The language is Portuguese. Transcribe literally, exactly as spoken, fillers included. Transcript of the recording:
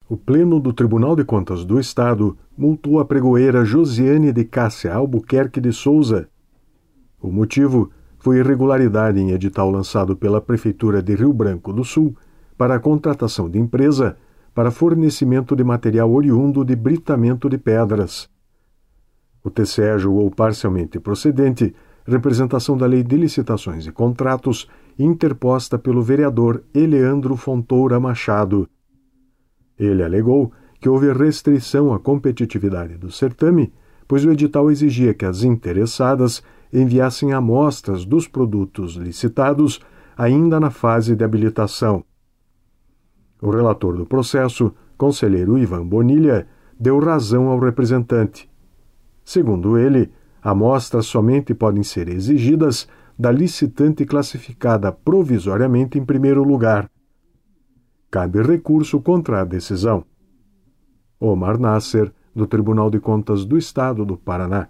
O Pleno do Tribunal de Contas do Estado multou a pregoeira Josiane de Cássia Albuquerque de Souza. O motivo foi irregularidade em edital lançado pela Prefeitura de Rio Branco do Sul para a contratação de empresa para fornecimento de material oriundo de britamento de pedras. O T C E julgou parcialmente procedente representação da Lei de Licitações e Contratos interposta pelo vereador Eleandro Fontoura Machado. Ele alegou que houve restrição à competitividade do certame, pois o edital exigia que as interessadas enviassem amostras dos produtos licitados ainda na fase de habilitação. O relator do processo, conselheiro Ivan Bonilha, deu razão ao representante. Segundo ele, amostras somente podem ser exigidas da licitante classificada provisoriamente em primeiro lugar. Cabe recurso contra a decisão. Omar Nasser, do Tribunal de Contas do Estado do Paraná.